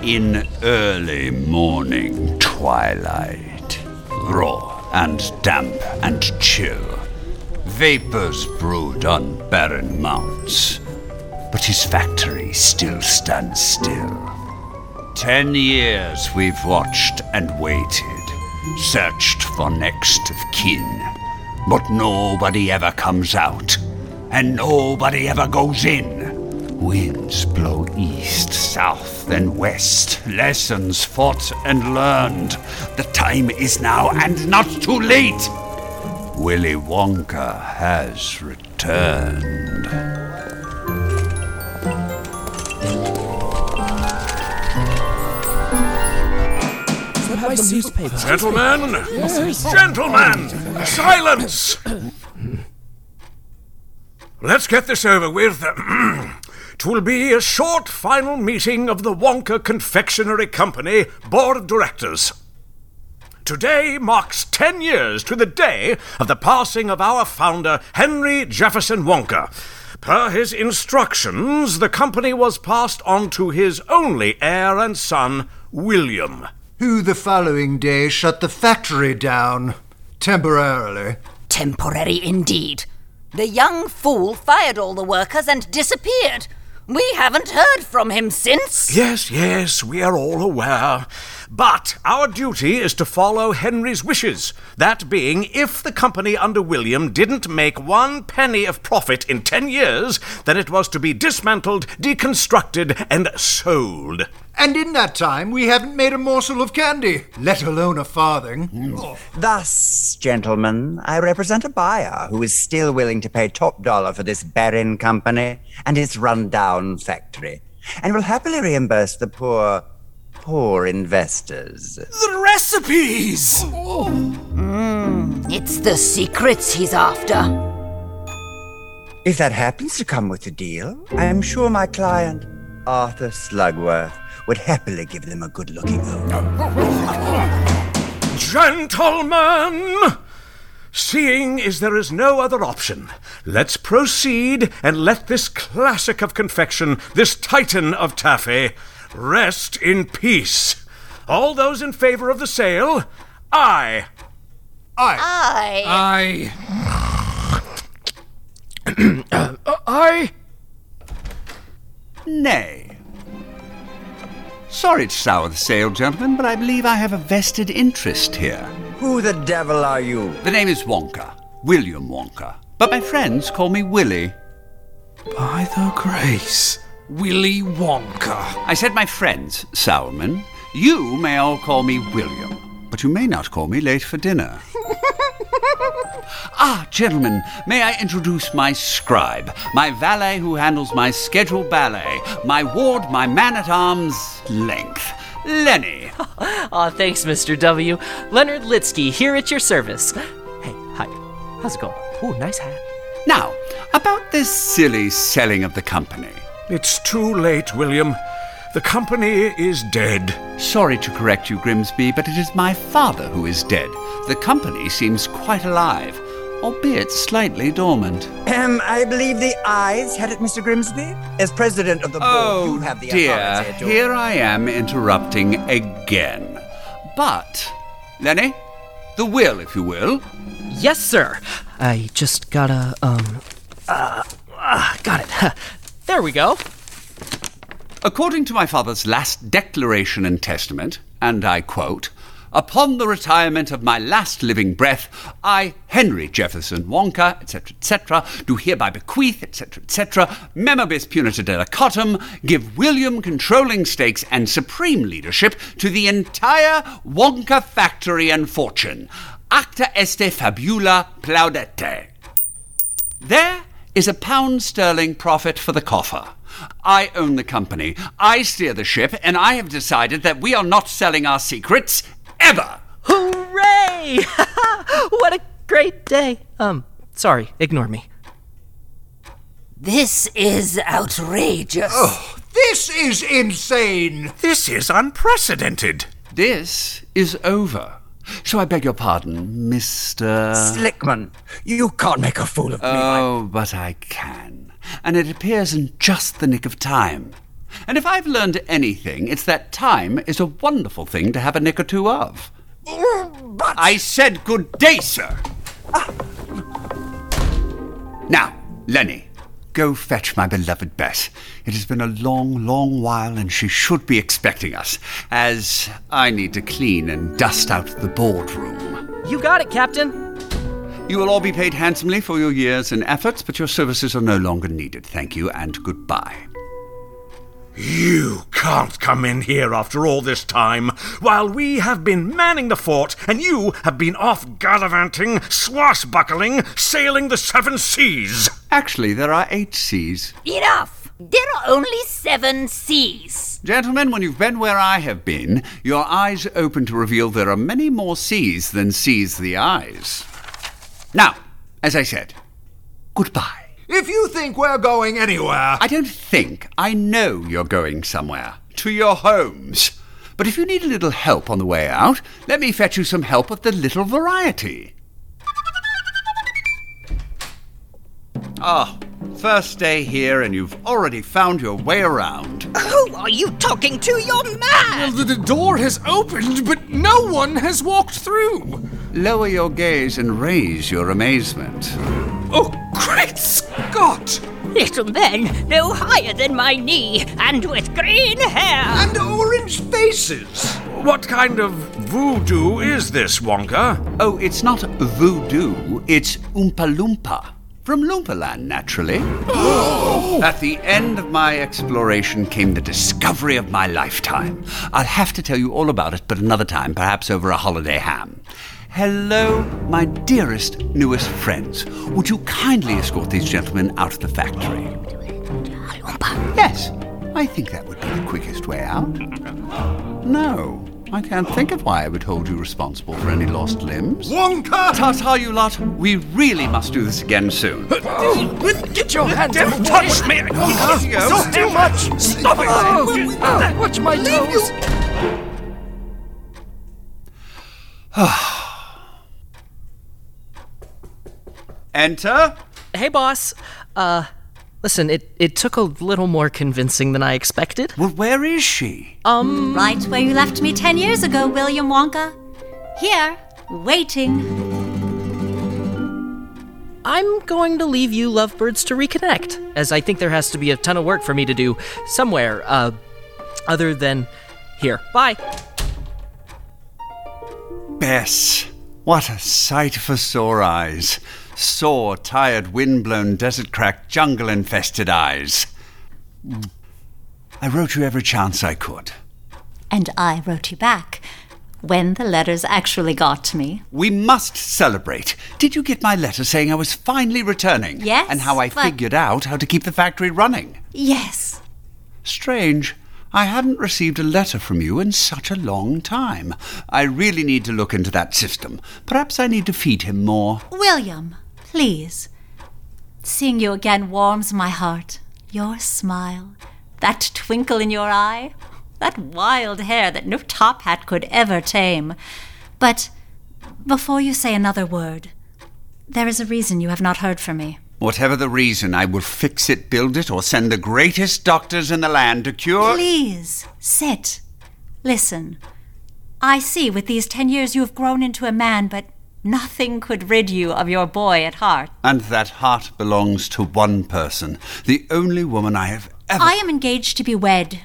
in early morning twilight, raw and damp and chill, vapors brewed on barren mounts, but his factory still stands still. 10 years we've watched and waited, searched for next of kin, but nobody ever comes out, and nobody ever goes in. Winds blow east, south, and west. Lessons fought and learned. The time is now, and not too late. Willy Wonka has returned. Gentlemen! Gentlemen! Silence! Let's get this over with. 'Twill be a short final meeting of the Wonka Confectionery Company Board of Directors. Today marks 10 years to the day of the passing of our founder, Henry Jefferson Wonka. Per his instructions, the company was passed on to his only heir and son, William, who the following day shut the factory down, temporarily. Temporary indeed. The young fool fired all the workers and disappeared. We haven't heard from him since. Yes, we are all aware. But our duty is to follow Henry's wishes. That being, if the company under William didn't make 1 penny of profit in 10 years, then it was to be dismantled, deconstructed, and sold. And in that time, we haven't made a morsel of candy, let alone a farthing. Thus, gentlemen, I represent a buyer who is still willing to pay top dollar for this barren company and its run-down factory, and will happily reimburse the poor investors. The recipes! It's the secrets he's after. If that happens to come with the deal, I am sure my client, Arthur Slugworth, would happily give them a good-looking over. Gentlemen! Seeing as there is no other option, let's proceed and let this classic of confection, this titan of taffy, rest in peace. All those in favor of the sale, aye. Aye. Aye. Nay. Sorry to sour the sale, gentlemen, but I believe I have a vested interest here. Who the devil are you? The name is Wonka, William Wonka, but my friends call me Willy. By the grace, Willy Wonka. I said my friends, Sourman. You may all call me William, but you may not call me late for dinner. Gentlemen, may I introduce my scribe, my valet who handles my scheduled ballet, my ward, my man-at-arms, length, Lenny. Thanks, Mr. W. Leonard Litsky here at your service. Hey, hi. How's it going? Ooh, nice hat. Now, about this silly selling of the company. It's too late, William. The company is dead. Sorry to correct you, Grimsby, but it is my father who is dead. The company seems quite alive, albeit slightly dormant. I believe the ayes had it, Mr. Grimsby. As president of the board, you have the authority to... Here I am interrupting again. But, Lenny, the will, if you will. Yes, sir. I just gotta, got it. There we go. According to my father's last declaration and testament, and I quote, "Upon the retirement of my last living breath, I, Henry Jefferson Wonka, etc., do hereby bequeath, etc., memorabis punita delicatum, give William controlling stakes and supreme leadership to the entire Wonka factory and fortune. Acta este fabula plaudete." There is £1 profit for the coffer. I own the company, I steer the ship, and I have decided that we are not selling our secrets ever. Hooray! What a great day. Sorry, ignore me. This is outrageous. This is insane. This is unprecedented. This is over. So I beg your pardon, Mr... Slickman, you can't make a fool of me. Oh, but I can. And it appears in just the nick of time. And if I've learned anything, it's that time is a wonderful thing to have a nick or two of. But I said good day, sir. Now, Lenny, go fetch my beloved Bess. It has been a long, long while, and she should be expecting us, as I need to clean and dust out the boardroom. You got it, Captain. You will all be paid handsomely for your years and efforts, but your services are no longer needed. Thank you, and goodbye. You can't come in here after all this time, while we have been manning the fort, and you have been off gallivanting, swashbuckling, sailing the 7 seas. Actually, there are 8 seas. Enough! There are only 7 seas. Gentlemen, when you've been where I have been, your eyes open to reveal there are many more seas than sees the eyes. Now, as I said, goodbye. If you think we're going anywhere... I don't think. I know you're going somewhere. To your homes. But if you need a little help on the way out, let me fetch you some help with the little variety. Ah, first day here and you've already found your way around. Who are you talking to? You're mad! Well, the door has opened, but no one has walked through. Lower your gaze and raise your amazement. Oh, great Scott! Little men no higher than my knee, and with green hair. And orange faces. What kind of voodoo is this, Wonka? Oh, it's not voodoo, it's Oompa Loompa. From Loompa-land, naturally. Oh. At the end of my exploration came the discovery of my lifetime. I'll have to tell you all about it, but another time, perhaps over a holiday ham. Hello, my dearest, newest friends. Would you kindly escort these gentlemen out of the factory? Yes, I think that would be the quickest way out. No, I can't think of why I would hold you responsible for any lost limbs. Wonka! Ta-ta, you lot. We really must do this again soon. Get your hands off Don't touch me! Not too much! Stop it! Watch my toes! Enter. Hey, boss. Listen, it took a little more convincing than I expected. Well, where is she? Right where you left me 10 years ago, William Wonka. Here, waiting. I'm going to leave you lovebirds to reconnect, as I think there has to be a ton of work for me to do somewhere, other than here. Bye. Bess, what a sight for sore eyes. Sore, tired, wind-blown, desert-cracked, jungle-infested eyes. I wrote you every chance I could. And I wrote you back, when the letters actually got to me. We must celebrate. Did you get my letter saying I was finally returning? Yes, And how I but- figured out how to keep the factory running? Yes. Strange. I hadn't received a letter from you in such a long time. I really need to look into that system. Perhaps I need to feed him more. William, please. Seeing you again warms my heart. Your smile, that twinkle in your eye, that wild hair that no top hat could ever tame. But before you say another word, there is a reason you have not heard from me. Whatever the reason, I will fix it, build it, or send the greatest doctors in the land to cure... Please, sit. Listen. I see with these 10 years you have grown into a man, but nothing could rid you of your boy at heart. And that heart belongs to one person, the only woman I have ever... I am engaged to be wed.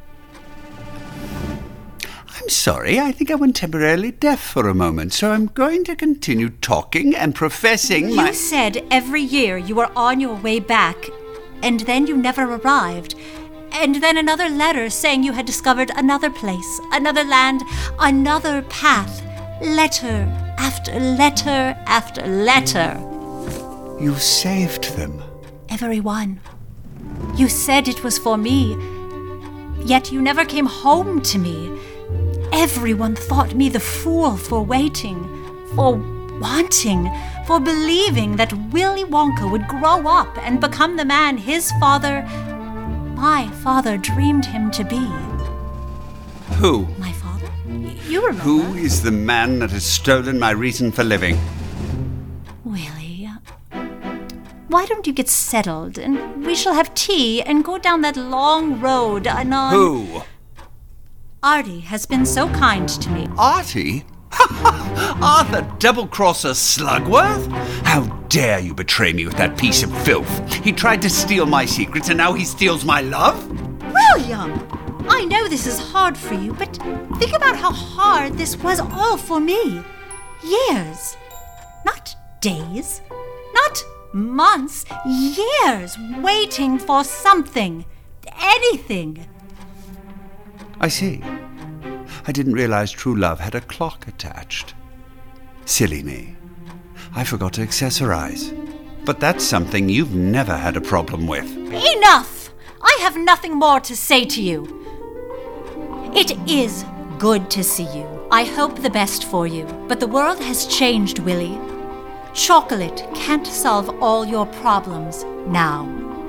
I'm sorry, I think I went temporarily deaf for a moment, so I'm going to continue talking and professing my... You said every year you were on your way back, and then you never arrived. And then another letter saying you had discovered another place, another land, another path. Letter after letter after letter. You saved them. Every one. You said it was for me, yet you never came home to me. Everyone thought me the fool for waiting, for wanting, for believing that Willy Wonka would grow up and become the man his father, my father, dreamed him to be. Who? My father? You remember? Who is the man that has stolen my reason for living? Willie. why don't you get settled, and we shall have tea and go down that long road and on... Who? Artie has been so kind to me. Artie? Arthur Double-Crosser Slugworth? How dare you betray me with that piece of filth? He tried to steal my secrets, and now he steals my love? William! I know this is hard for you, but think about how hard this was all for me. Years. Not days. Not months. Years waiting for something. Anything. I see. I didn't realize true love had a clock attached. Silly me. I forgot to accessorize. But that's something you've never had a problem with. Enough! I have nothing more to say to you. It is good to see you. I hope the best for you. But the world has changed, Willie. Chocolate can't solve all your problems now.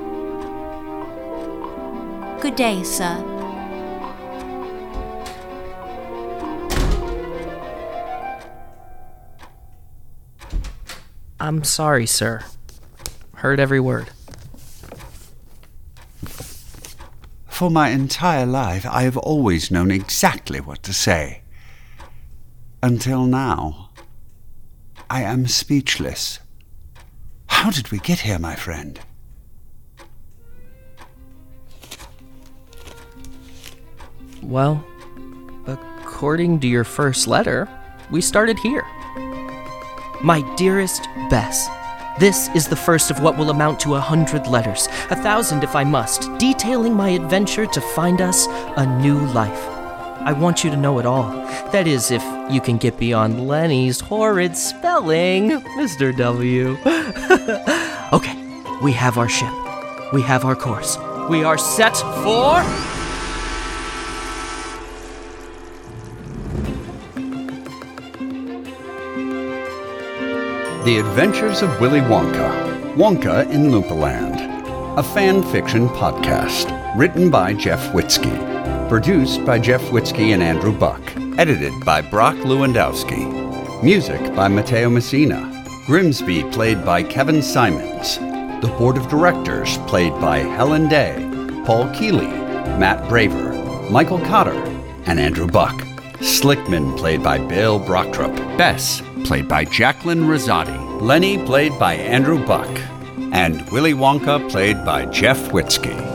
Good day, sir. I'm sorry, sir. Heard every word. For my entire life, I have always known exactly what to say. Until now, I am speechless. How did we get here, my friend? Well, according to your first letter, we started here. My dearest Bess, this is the first of what will amount to 100 letters, 1,000 if I must, detailing my adventure to find us a new life. I want you to know it all. That is, if you can get beyond Lenny's horrid spelling, Mr. W. Okay, we have our ship. We have our course. We are set for... The Adventures of Willy Wonka, Wonka in Loopaland, a fan fiction podcast, written by Jeff Witzke, produced by Jeff Witzke and Andrew Buck, edited by Brock Lewandowski, music by Matteo Messina, Grimsby played by Kevin Simons, the Board of Directors played by Helen Day, Paul Keeley, Matt Braver, Michael Cotter, and Andrew Buck, Slickman played by Bill Brocktrup, Bess played by Jacqueline Rosati, Lenny played by Andrew Buck, and Willy Wonka played by Jeff Witzke.